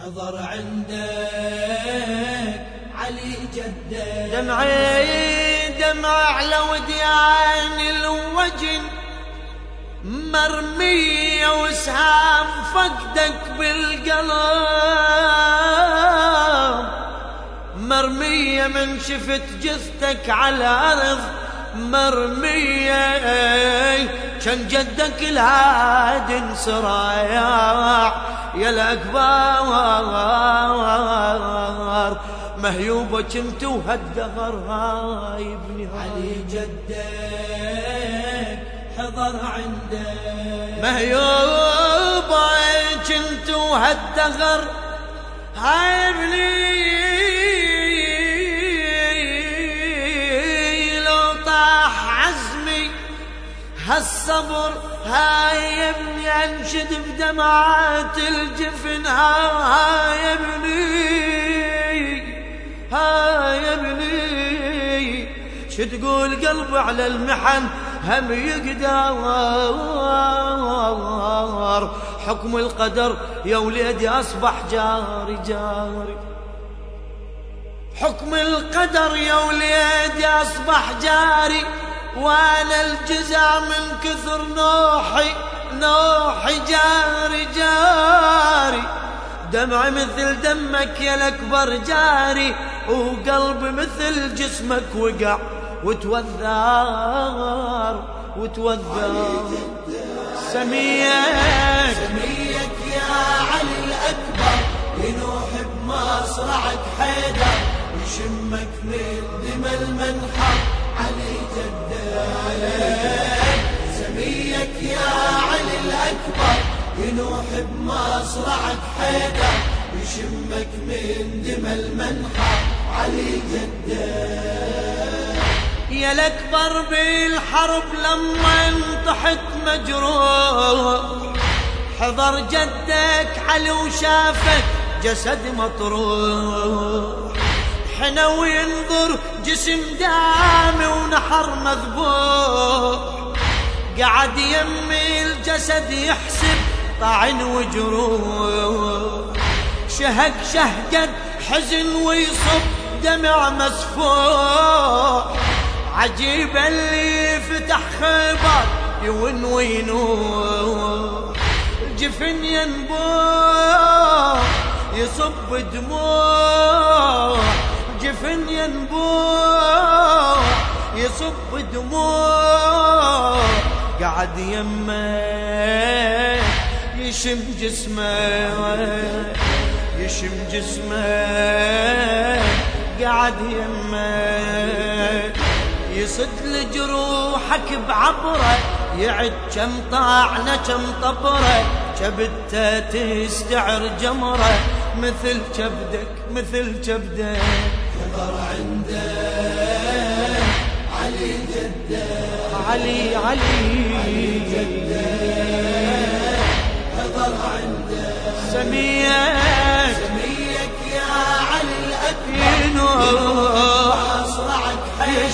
حضر عندك علي جدك، دمعي دمع على وديان الوجن، مرمية وسهام فقدك بالقلب، مرمية من شفت جثتك على الأرض، مرمية كان جدك الهادي انصراع يا الأكبر، مهيوبة كنت وهالدهر هاي ابني علي جدك حضر عندك، مهيوبة كنت وهالدهر هاي ابني، لو طاح عزمي هالصبر هاي يا ابني، انشد بدمعات الجفن هاي يا ابني، هاي يا ابني، شو تقول قلبي على المحن هم يقدر، حكم القدر يا وليدي أصبح جاري جاري، حكم القدر يا وليدي أصبح جاري، وأنا الجزع من كثر نوحي نوحي جاري جاري، دمعي مثل دمك يا الأكبر جاري، وقلبي مثل جسمك وقع وتوذر وتوذر، سميك سميك يا علي الأكبر، ينوح بمصرعك حيدر، يشمك من دم المنحر علي جدك، سميك يا علي الأكبر، ينوح بمصرعك حيدر، يشمك من دم المنحر علي جدك، يا الأكبر بالحرب لما انطحت مجروح، حضر جدك علي وشافك جسد مطروح، حنى وينظر جسم دامي ونحر مذبوح، قعد يمي الجسد يحسب طعن وجروح، شهق شهقة حزن ويصب دمع مسفوح، عجيب اللي فتح خبر يون وينوح، الجفن ينبوح يصب دموع، الجفن ينبوح يصب دموع، قعد يمه يشم جسمه يشم جسمه، قعد يمه يصد لجروحك بعبره، يعد كم طعنه كم طبره، كبدته تستعر جمره مثل كبدك مثل كبدك، حضر عندك علي جدك، علي علي جدك، حضر عندك سميك سميك يا علي الأكبر، ينوح مصرعك حيدر،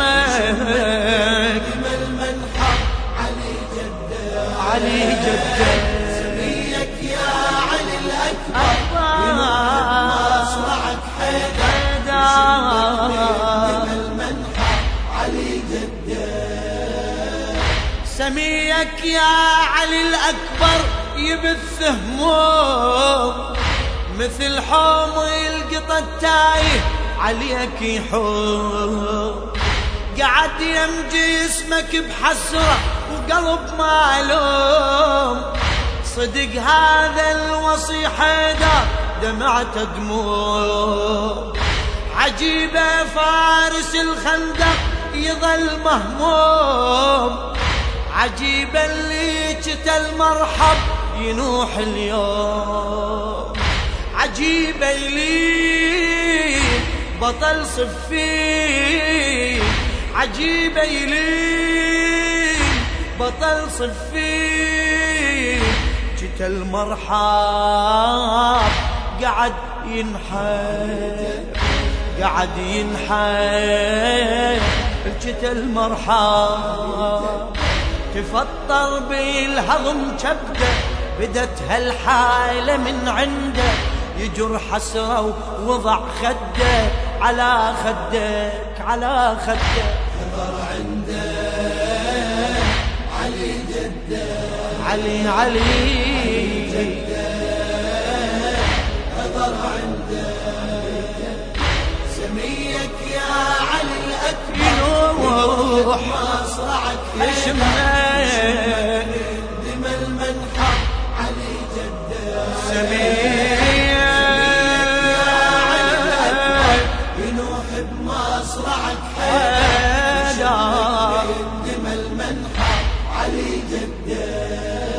يشمك دم المنحر علي جدك، علي جدك، سميك يا علي الأكبر، مصرعك حيدر، دم المنحر علي جدك، سميك يا علي الأكبر، يبث هموم مثل حوم القطة التايه عليك يحوم، قعد يم جسمك بحسرة وقلب مالوم، صدق هذا الوصي حيدر دمعته دموع، عجيبة فارس الخندق يظل مهموم، عجيبة اللي جت المرحب ينوح اليوم، عجيبة اللي بطل صفين، عجيبة اللي بطل صفين، جت المرحب قعد ينحب قعد ينحب، جت المرحب تفطر بالهضم كبده، بدت هالحالة من عنده يجر حسرة ووضع خده على خدك على خدك. حضر عنده علي جده علي علي حضر عنده سميك يا علي الأكبر يروح مصرعك يشمه دم المنحر علي جده سميك ينوح بمصرعك حيدر دم المنحر علي جده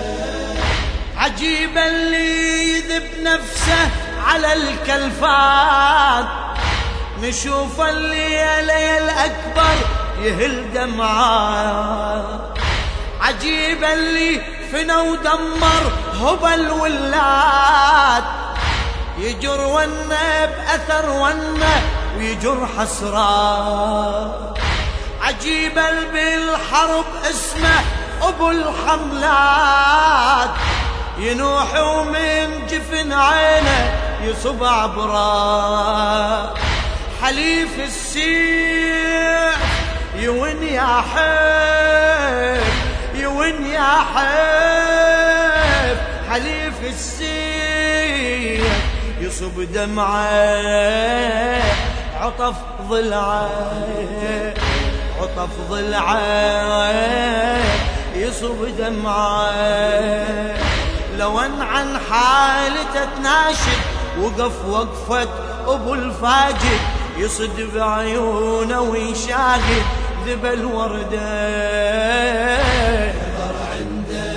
عجيب اللي يذب نفسه على الكلفات نشوف الليلة الأكبر يهل دمعات عجيب اللي فنى ودمر هبل ولات يجر ونه بأثر ونه ويجر حسرات عجيب اللي بالحرب اسمه أبو الحملات ينوح ومن جفن عينه يصب عبرات حليف السيف يون يا حيف يون يا حيف حليف السيف يصب دمعه عطف ضلعه عطف ضلعه يصب دمعه لو ان عن حالته تناشد وقف وقفة ابو الفاجد يصد بعيونه ويشاهد ذبل ورده. حضر عنده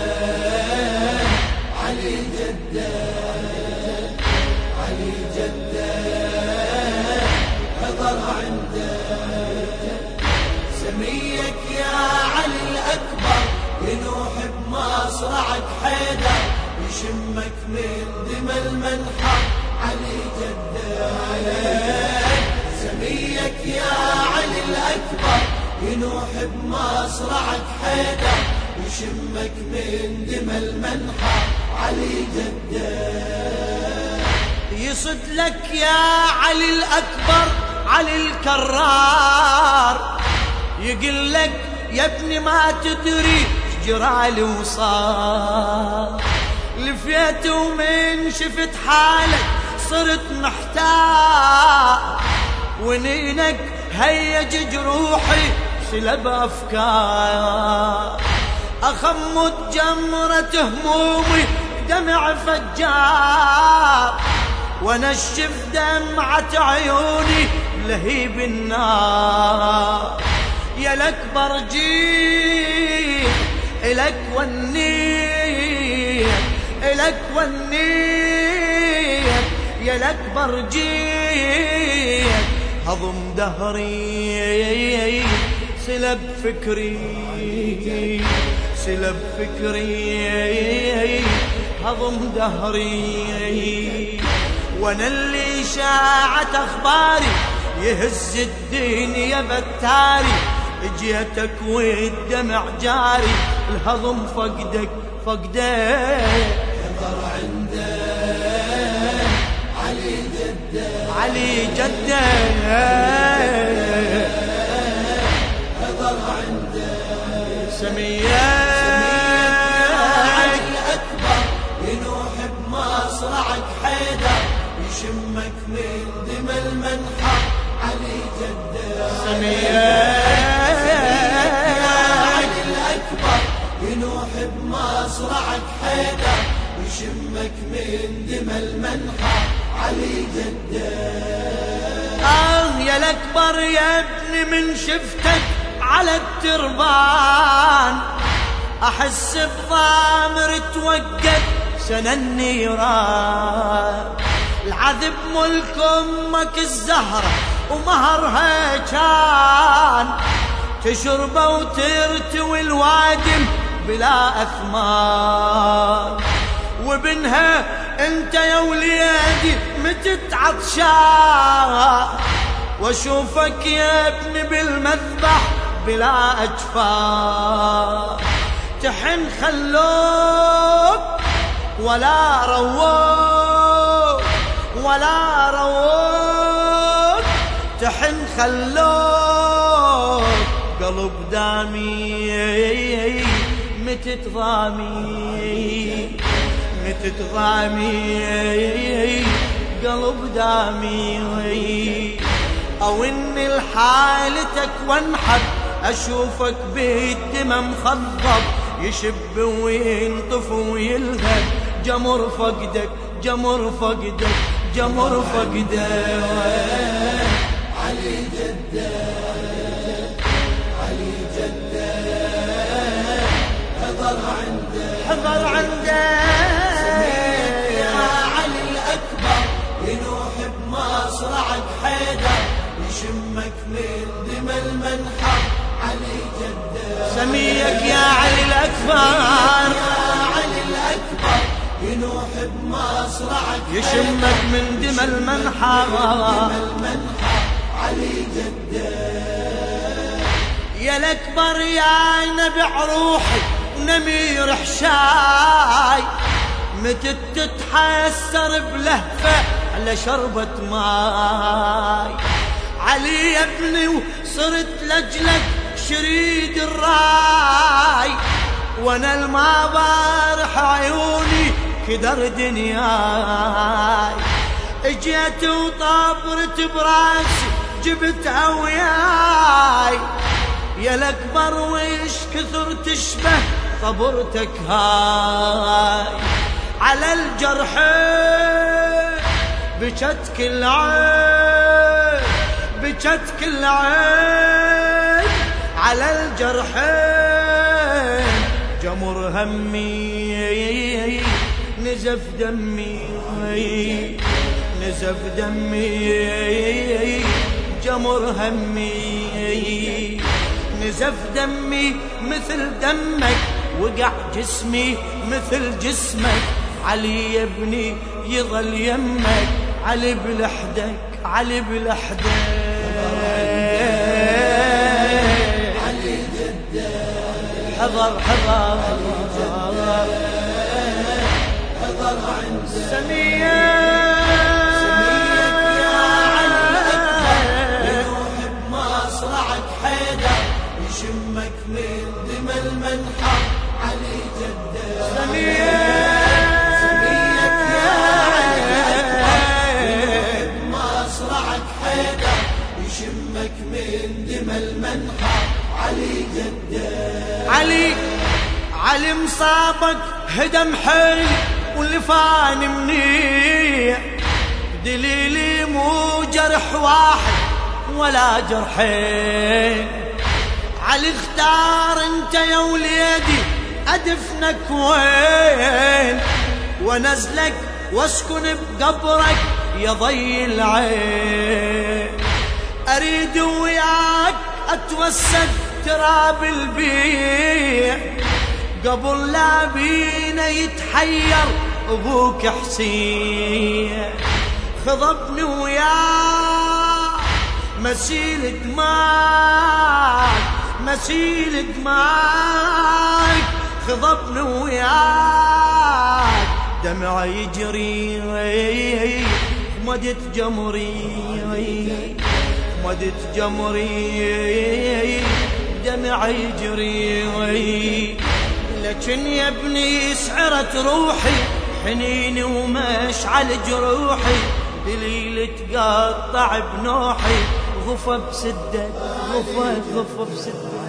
علي جده علي جده حضر عنده سميك يا علي الأكبر ينوح بمصرعك حيدر يشمك من دم المنحر علي جده سميك يا علي الأكبر ينوح بمصرعك حيدر يشمك من دم المنحر علي جده يصد لك يا علي الأكبر علي الكرار يقول لك يا ابني ما تدري جرالي وصار لفيت ومن شفت حالك صرت محتار ونينك هيج جروحي سلب أفكار أخمد جمرة همومي دمع فجار ونشف دمعة عيوني لهيب النار يا الأكبر جيت إلك والنية إلك والنية يا الأكبر جيت هضم دهري سلب فكري سلب فكري هضم دهري وانا اللي شاعت اخباري يهز الدنيا بتاري اجيتك والدمع جاري الهضم فقدك فقدك. حضر عنده علي جده علي جده حضر عنده سميك الأكبر ينوح بمصرعك حيدر يشمك من دم المنحر علي جده سميك علي الأكبر ينوح بمصرعك حيدر يشمك من دم المنحر علي جده يا الأكبر يا ابني من شفتك على التربان أحس بضامر توقد سنة النيران العذب ملك أمك الزهرة ومهرها كان تشربه وترتوي الوادم بلا أثمان وبنها انت يا وليدي متت عطشان واشوفك يا ابني بالمذبح بلا اجفان تحن خلوك ولا رووك ولا روك تحن خلوك قلب دامي متت ضامي متت ضامي قلب دامي او ان الحالتك وانحب اشوفك بالدمى مخضب يشب وينطف ويلهب جمر فقدك جمر فقدك جمر فقدك علي جده علي جده حضر عنده حضر عنده يا علي الأكبر ينوح بمصرعك حيدر يشمك من دمى المنحر علي جده سميك يا علي الأكبر يا علي الأكبر ينوح بمصرعك يشمك من دمى المنحر علي جده يا الأكبر يا نبع روحي ونمير حشاي متى تتحسر بلهفة على شربة ماي علي يا ابني وصرت لجلك شريد الراي وانا الما بارح عيوني كدر دنياي اجيت وطابرت براسي جبتها وياي يا الأكبر ويش كثر تشبه طبرتك هاي على الجرح بجت كل عين بجت كل عين على الجرح جمر همي نزف دمي نزف دمي جمر همي نزف دمي مثل دمك وقع جسمي مثل جسمك علي يا ابني يظل يمك علي بلحدك علي بلحدك علي جده حضر حضر حضر عنده سمية يشمك من دمى المنحر علي جده سميك يا علي الأكبر مصرعك حيدر يشمك من دمى المنحر علي جده علي مصابك هدم حيل واللفان منيع دليلي مو جرح واحد ولا جرحين علي اختار انت يا وليدي ادفنك وين ونزلك واسكن بقبرك يا ضي العين اريد وياك اتوسد تراب البيع قبل لا بينا يتحير ابوك حسين خضبني وياك مسيل دماغ مسيل دماغ خضبني وياك دمع يجري مدت جمري مدت جمري دمع يجري لكن يا ابني سعرت روحي حنيني ومشعل جروحي دليل تقطع بنوحي غفى بسدك غفى بسدك